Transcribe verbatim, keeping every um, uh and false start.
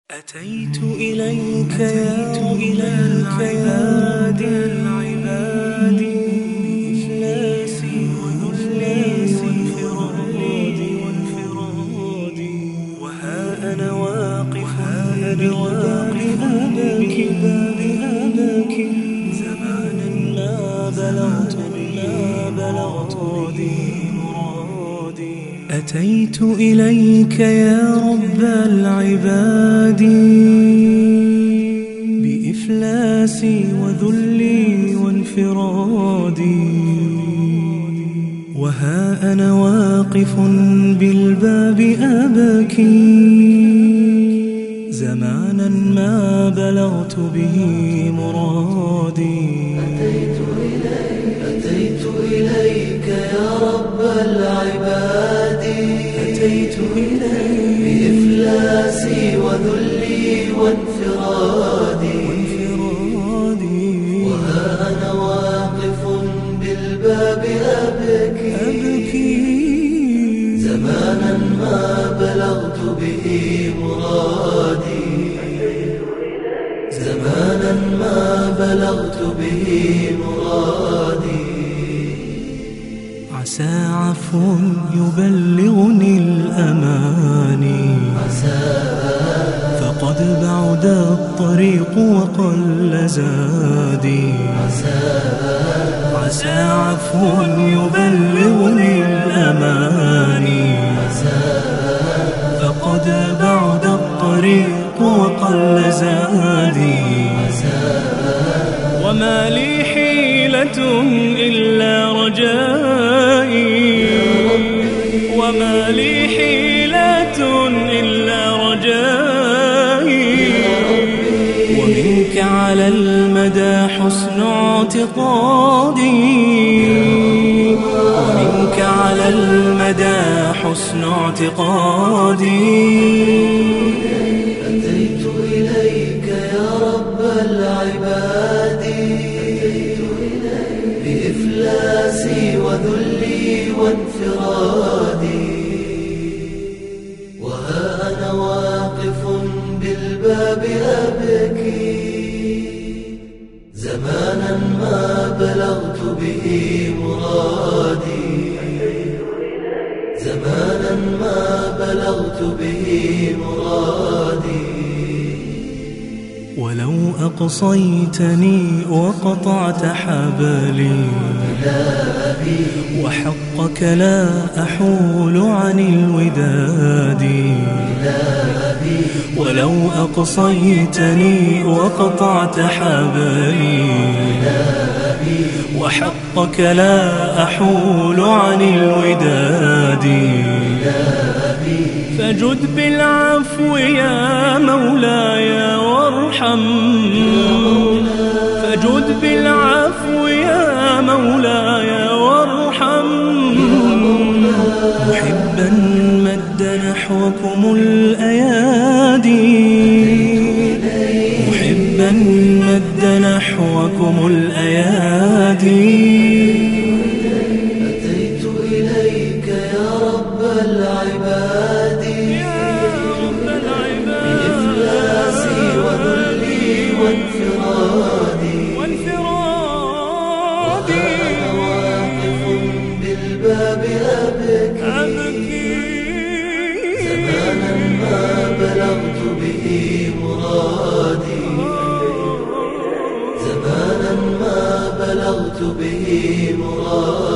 أتيت إليك يا إليك يا العباد بإفلاسي وذلي وانفرادي وها أنا واقف بباب أباك زمانا ما بلغت ما بلغت به مرادي. أتيت إليك يا رب العباد بإفلاسي وذلي وانفرادي وها أنا واقف بالباب أبكي زمانا ما بلغت به مرادي. أتيت إليك أتيت إليك يا رب العباد أتيت إليك بإفلاسي وذلي وانفرادي وها أنا واقف بالباب أبكي أبكي زمانا ما بلغت به مرادي زمانا ما بلغت به مرادي. عسى عفو يبلغني الأماني فقد بعد الطريق وقل زادي. عسى عفو يبلغني الأماني فقد بعد الطريق وقل زادي. وما لي حيلة إلا رجائي وما لي حيلة إلا رجائي ومنك على المدى حسن اعتقادي ومنك على المدى حسن اعتقادي. أتيت إليك يا رب العباد بإفلاسي وذلي وانفرادي وها أنا واقف بالباب أبكي زمانا ما بلغت به مرادي زمانا ما بلغت به مرادي. ولو أقصيتني وقطعت حبلي وحقك لا أحول عن الوداد. ولو أقصيتني وقطعت حبلي وحقك لا أحول عن الوداد. فجد بالعفو يا مولاي وارحم فجد بالعفو يا مولاي وارحم محبا مد نحوكم الأيادي محبا مد نحوكم الأيادي. أتيت إليك يا رب العباد بإفلاسي وذلي وانفرادي وأنا واقف بالباب أبكي زمانا ما بلغت به مرادي زمانا ما بلغت به مرادي.